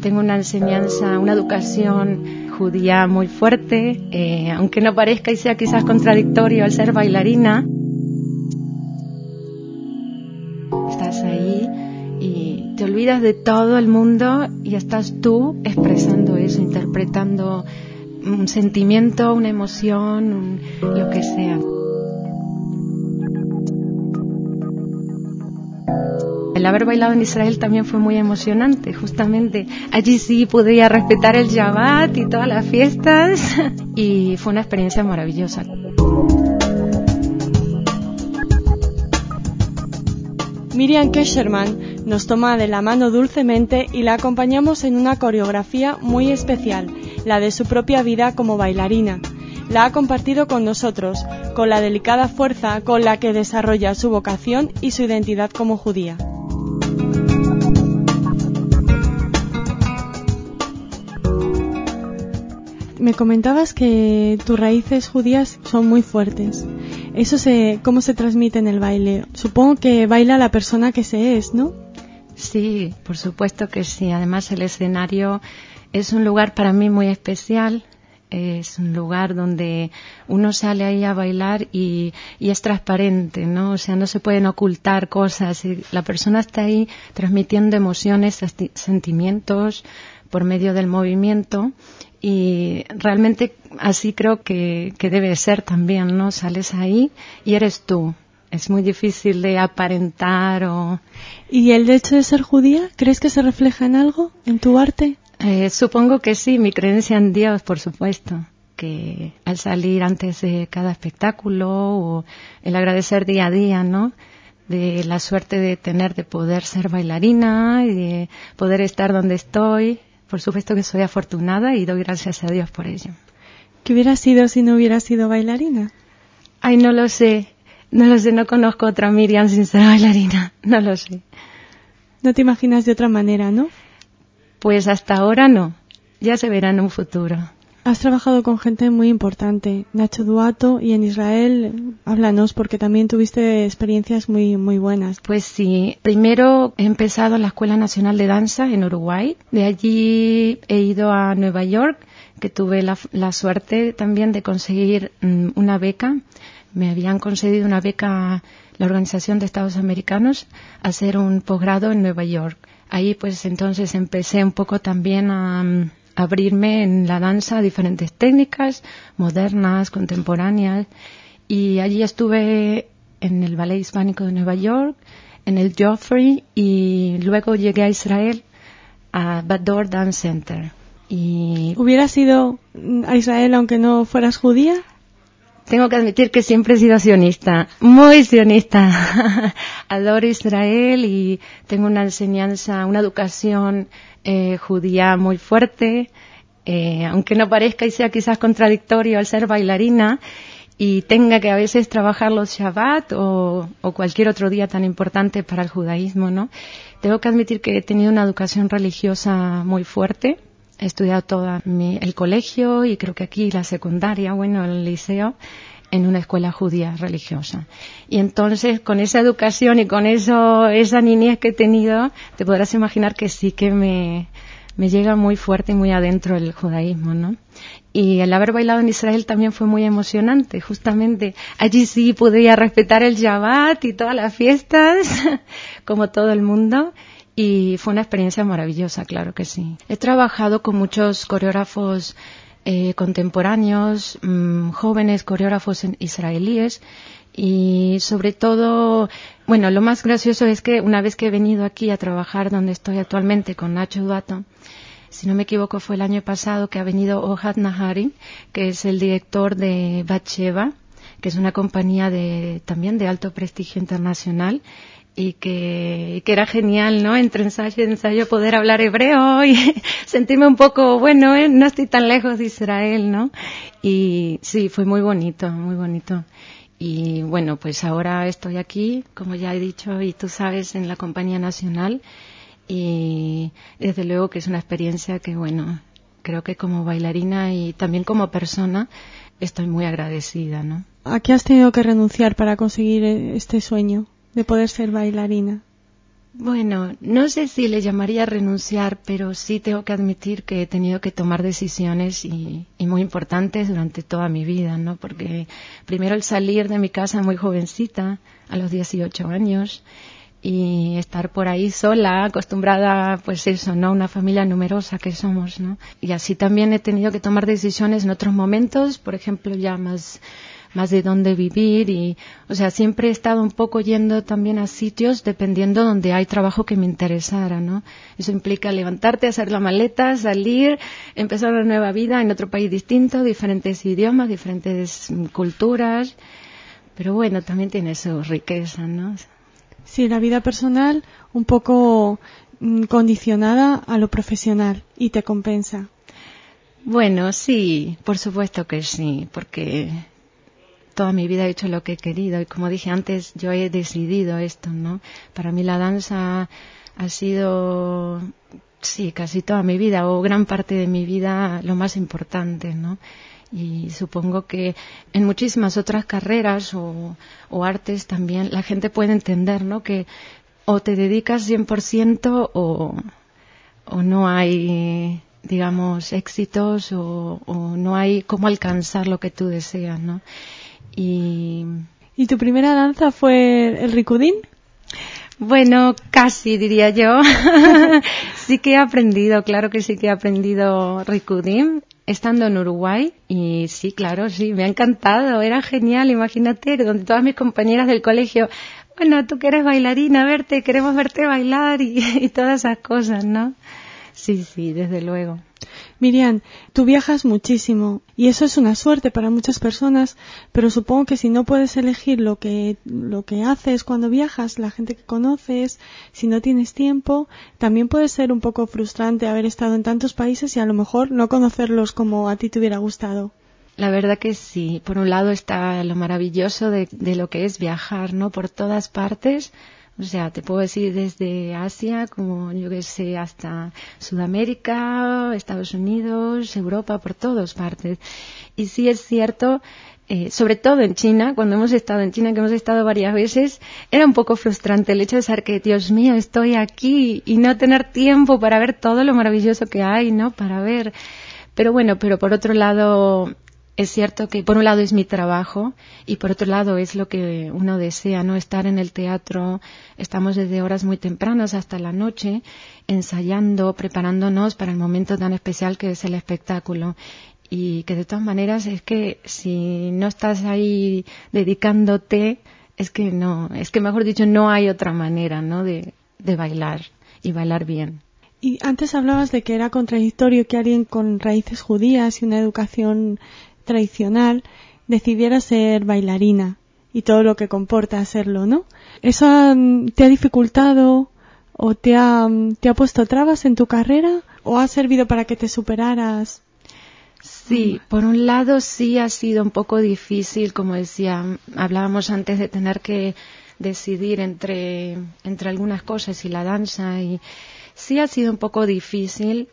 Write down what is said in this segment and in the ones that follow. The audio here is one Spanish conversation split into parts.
tengo una enseñanza, una educación judía muy fuerte, aunque no parezca y sea quizás contradictorio al ser bailarina. Estás ahí y te olvidas de todo el mundo y estás tú expresando eso, interpretando un sentimiento, una emoción, lo que sea. El haber bailado en Israel también fue muy emocionante, justamente. Allí sí podía respetar el Shabbat y todas las fiestas y fue una experiencia maravillosa. Miriam Kesherman nos toma de la mano dulcemente y la acompañamos en una coreografía muy especial, la de su propia vida como bailarina. La ha compartido con nosotros, con la delicada fuerza con la que desarrolla su vocación y su identidad como judía. Me comentabas que tus raíces judías son muy fuertes. Eso ¿cómo se transmite en el baile? Supongo que baila la persona que se es, ¿no? Sí, por supuesto que sí. Además, el escenario es un lugar para mí muy especial. Es un lugar donde uno sale ahí a bailar y es transparente, ¿no? O sea, no se pueden ocultar cosas. La persona está ahí transmitiendo emociones, sentimientos por medio del movimiento. Y realmente así creo que debe ser también, ¿no? Sales ahí y eres tú. Es muy difícil de aparentar o... ¿Y el hecho de ser judía, crees que se refleja en algo, en tu arte? Supongo que sí, mi creencia en Dios, por supuesto. Que al salir antes de cada espectáculo o el agradecer día a día, ¿no? De la suerte de poder ser bailarina y de poder estar donde estoy. Por supuesto que soy afortunada y doy gracias a Dios por ello. ¿Qué hubiera sido si no hubiera sido bailarina? Ay, no lo sé, no conozco otra Miriam sin ser bailarina, no lo sé. No te imaginas de otra manera, ¿no? Pues hasta ahora no, ya se verá en un futuro. Has trabajado con gente muy importante, Nacho Duato, y en Israel, háblanos, porque también tuviste experiencias muy, muy buenas. Pues sí, primero he empezado en la Escuela Nacional de Danza en Uruguay, de allí he ido a Nueva York, que tuve la suerte también de conseguir una beca. Me habían concedido una beca la Organización de Estados Americanos a hacer un posgrado en Nueva York. Ahí pues entonces empecé un poco también a abrirme en la danza a diferentes técnicas, modernas, contemporáneas, y allí estuve en el Ballet Hispánico de Nueva York, en el Joffrey, y luego llegué a Israel, a Bad Dor Dance Center. Y ¿hubieras ido a Israel aunque no fueras judía? Tengo que admitir que siempre he sido sionista, muy sionista. Adoro Israel y tengo una enseñanza, una educación judía muy fuerte, aunque no parezca y sea quizás contradictorio al ser bailarina y tenga que a veces trabajar los Shabbat o cualquier otro día tan importante para el judaísmo, ¿no? Tengo que admitir que he tenido una educación religiosa muy fuerte. He estudiado todo el colegio y creo que aquí la secundaria, el liceo, en una escuela judía religiosa. Y entonces, con esa educación y con esa niñez que he tenido, te podrás imaginar que sí que me llega muy fuerte y muy adentro el judaísmo, ¿no? Y el haber bailado en Israel también fue muy emocionante, justamente. Allí sí podía respetar el Shabbat y todas las fiestas, como todo el mundo. Y fue una experiencia maravillosa, claro que sí. He trabajado con muchos coreógrafos contemporáneos, jóvenes coreógrafos israelíes y sobre todo, lo más gracioso es que una vez que he venido aquí a trabajar donde estoy actualmente con Nacho Duato, si no me equivoco fue el año pasado que ha venido Ohad Nahari, que es el director de Batsheva, que es una compañía también de alto prestigio internacional, y que era genial, ¿no? Entre ensayo y ensayo poder hablar hebreo y sentirme un poco, no estoy tan lejos de Israel, ¿no? Y sí, fue muy bonito, muy bonito. Y pues ahora estoy aquí, como ya he dicho, y tú sabes, en la Compañía Nacional, y desde luego que es una experiencia que, creo que como bailarina y también como persona estoy muy agradecida, ¿no? ¿A qué has tenido que renunciar para conseguir este sueño de poder ser bailarina? Bueno, no sé si le llamaría renunciar, pero sí tengo que admitir que he tenido que tomar decisiones y muy importantes durante toda mi vida, ¿no? Porque primero el salir de mi casa muy jovencita, a los 18 años, y estar por ahí sola, acostumbrada, pues eso, ¿no? Una familia numerosa que somos, ¿no? Y así también he tenido que tomar decisiones en otros momentos, por ejemplo, ya más de dónde vivir y, o sea, siempre he estado un poco yendo también a sitios dependiendo donde hay trabajo que me interesara, ¿no? Eso implica levantarte, hacer la maleta, salir, empezar una nueva vida en otro país distinto, diferentes idiomas, diferentes culturas, pero bueno, también tiene su riqueza, ¿no? Sí, la vida personal un poco condicionada a lo profesional y te compensa. Bueno, sí, por supuesto que sí, porque toda mi vida he hecho lo que he querido y como dije antes, yo he decidido esto, ¿no? Para mí la danza ha sido, sí, casi toda mi vida o gran parte de mi vida lo más importante, ¿no? Y supongo que en muchísimas otras carreras o artes también la gente puede entender, ¿no? Que o te dedicas 100% o no hay, digamos, éxitos o no hay cómo alcanzar lo que tú deseas, ¿no? ¿Y tu primera danza fue el ricudín? Bueno, casi diría yo. Sí que he aprendido, claro que sí que he aprendido ricudín estando en Uruguay y sí, claro, sí, me ha encantado, era genial, imagínate, donde todas mis compañeras del colegio, bueno, tú que eres bailarina, queremos verte bailar y todas esas cosas, ¿no? Sí, desde luego. Miriam, tú viajas muchísimo y eso es una suerte para muchas personas, pero supongo que si no puedes elegir lo que haces cuando viajas, la gente que conoces, si no tienes tiempo, también puede ser un poco frustrante haber estado en tantos países y a lo mejor no conocerlos como a ti te hubiera gustado. La verdad que sí. Por un lado está lo maravilloso de lo que es viajar, ¿no? Por todas partes. O sea, te puedo decir desde Asia, como yo que sé, hasta Sudamérica, Estados Unidos, Europa, por todas partes. Y sí es cierto, sobre todo en China, cuando hemos estado en China, que hemos estado varias veces, era un poco frustrante el hecho de saber que, Dios mío, estoy aquí y no tener tiempo para ver todo lo maravilloso que hay, ¿no? Para ver. Pero bueno, pero por otro lado, es cierto que por un lado es mi trabajo y por otro lado es lo que uno desea, ¿no? Estar en el teatro, estamos desde horas muy tempranas hasta la noche ensayando, preparándonos para el momento tan especial que es el espectáculo. Y que de todas maneras es que si no estás ahí dedicándote, es que mejor dicho no hay otra manera, ¿no? De bailar y bailar bien. Y antes hablabas de que era contradictorio que alguien con raíces judías y una educación tradicional decidiera ser bailarina y todo lo que comporta hacerlo, ¿no? ¿Eso te ha dificultado o te ha puesto trabas en tu carrera o ha servido para que te superaras? Sí, por un lado sí ha sido un poco difícil, como decía, hablábamos antes de tener que decidir entre algunas cosas y la danza y sí ha sido un poco difícil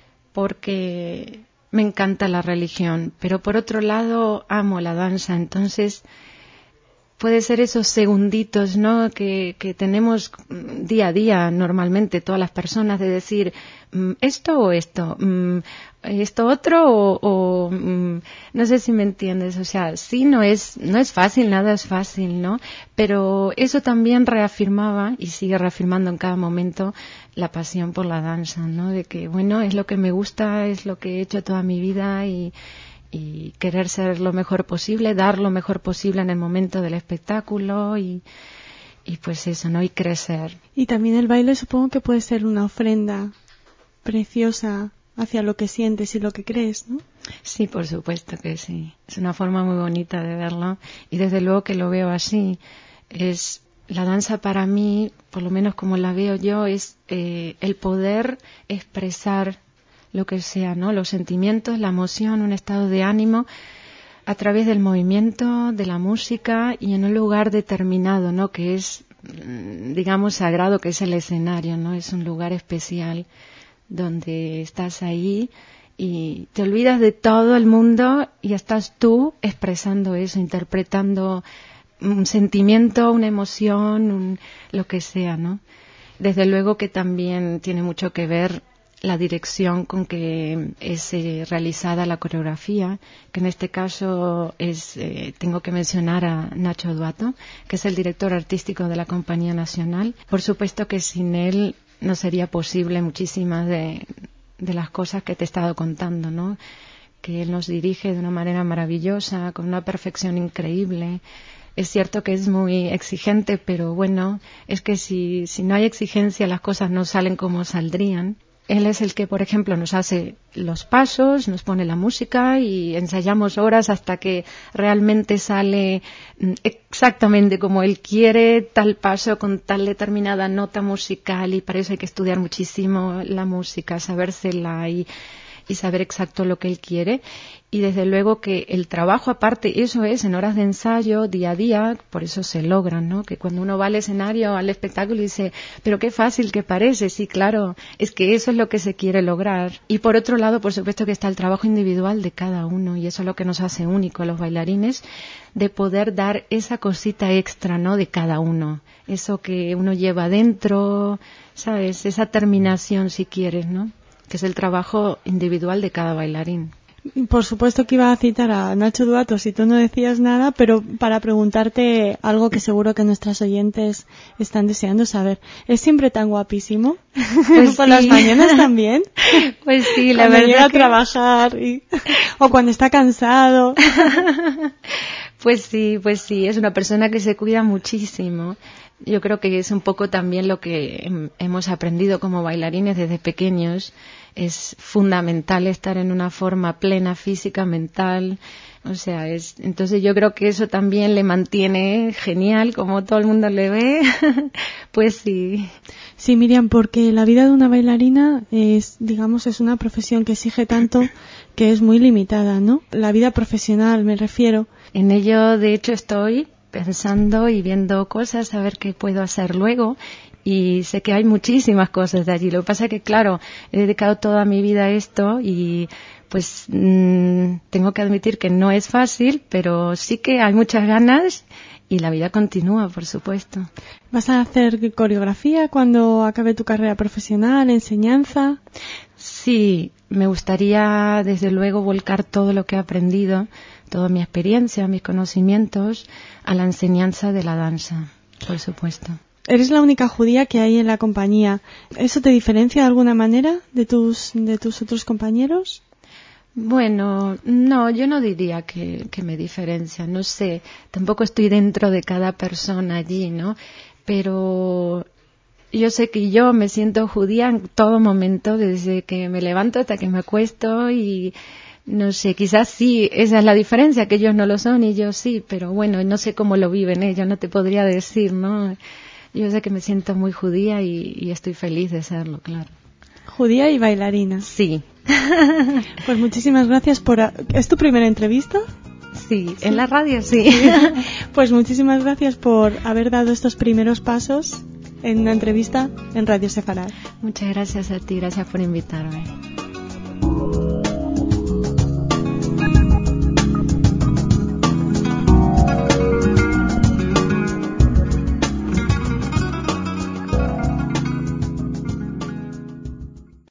porque me encanta la religión, pero por otro lado amo la danza, entonces puede ser esos segunditos, ¿no? que tenemos día a día normalmente todas las personas de decir esto o esto, esto otro o no sé si me entiendes, o sea, sí no es fácil, nada es fácil, ¿no? Pero eso también reafirmaba y sigue reafirmando en cada momento la pasión por la danza, ¿no? De que bueno, es lo que me gusta, es lo que he hecho toda mi vida y querer ser lo mejor posible, dar lo mejor posible en el momento del espectáculo y pues eso, ¿no? Y crecer. Y también el baile supongo que puede ser una ofrenda preciosa hacia lo que sientes y lo que crees, ¿no? Sí, por supuesto que sí. Es una forma muy bonita de verlo y desde luego que lo veo así. Es la danza para mí, por lo menos como la veo yo, es el poder expresar lo que sea, ¿no? Los sentimientos, la emoción, un estado de ánimo a través del movimiento, de la música y en un lugar determinado, ¿no? Que es, digamos, sagrado, que es el escenario, ¿no? Es un lugar especial donde estás ahí y te olvidas de todo el mundo y estás tú expresando eso, interpretando un sentimiento, una emoción, lo que sea, ¿no? Desde luego que también tiene mucho que ver la dirección con que es realizada la coreografía, que en este caso tengo que mencionar a Nacho Duato, que es el director artístico de la Compañía Nacional. Por supuesto que sin él no sería posible muchísimas de las cosas que te he estado contando, ¿no? Que él nos dirige de una manera maravillosa, con una perfección increíble. Es cierto que es muy exigente, pero bueno, es que si no hay exigencia las cosas no salen como saldrían. Él es el que, por ejemplo, nos hace los pasos, nos pone la música y ensayamos horas hasta que realmente sale exactamente como él quiere, tal paso con tal determinada nota musical, y para eso hay que estudiar muchísimo la música, sabérsela y saber exacto lo que él quiere. Y desde luego que el trabajo aparte, eso es en horas de ensayo, día a día, por eso se logran, ¿no? Que cuando uno va al escenario, al espectáculo y dice, pero qué fácil que parece, sí, claro, es que eso es lo que se quiere lograr. Y por otro lado, por supuesto que está el trabajo individual de cada uno, y eso es lo que nos hace único a los bailarines, de poder dar esa cosita extra, ¿no? De cada uno, eso que uno lleva dentro, ¿sabes? Esa terminación, si quieres, ¿no? Que es el trabajo individual de cada bailarín. Por supuesto que iba a citar a Nacho Duato si tú no decías nada, pero para preguntarte algo que seguro que nuestras oyentes están deseando saber. ¿Es siempre tan guapísimo? Pues ¿Por sí. las mañanas también? Pues sí, la cuando verdad llega a que... trabajar o cuando está cansado. Pues sí, es una persona que se cuida muchísimo. Yo creo que es un poco también lo que hemos aprendido como bailarines desde pequeños. Es fundamental estar en una forma plena física, mental. O sea, entonces yo creo que eso también le mantiene genial, como todo el mundo le ve. Pues sí. Sí, Miriam, porque la vida de una bailarina es una profesión que exige tanto que es muy limitada, ¿no? La vida profesional, me refiero. En ello, de hecho, estoy pensando y viendo cosas, a ver qué puedo hacer luego. Y sé que hay muchísimas cosas de allí. Lo que pasa es que, claro, he dedicado toda mi vida a esto y pues tengo que admitir que no es fácil, pero sí que hay muchas ganas y la vida continúa, por supuesto. ¿Vas a hacer coreografía cuando acabe tu carrera profesional, enseñanza? Sí, me gustaría desde luego volcar todo lo que he aprendido, toda mi experiencia, mis conocimientos, a la enseñanza de la danza, por supuesto. Eres la única judía que hay en la compañía. ¿Eso te diferencia de alguna manera de tus otros compañeros? Bueno, no, yo no diría que me diferencia, no sé, tampoco estoy dentro de cada persona allí, ¿no? Pero yo sé que yo me siento judía en todo momento, desde que me levanto hasta que me acuesto y no sé, quizás sí, esa es la diferencia, que ellos no lo son y yo sí, pero bueno, no sé cómo lo viven ellos, no te podría decir, ¿no? Yo sé que me siento muy judía y estoy feliz de serlo, claro. Judía y bailarina. Sí. Pues muchísimas gracias ¿Es tu primera entrevista? Sí, en la radio, sí. Pues muchísimas gracias por haber dado estos primeros pasos en una entrevista en Radio Sefarad. Muchas gracias a ti, gracias por invitarme.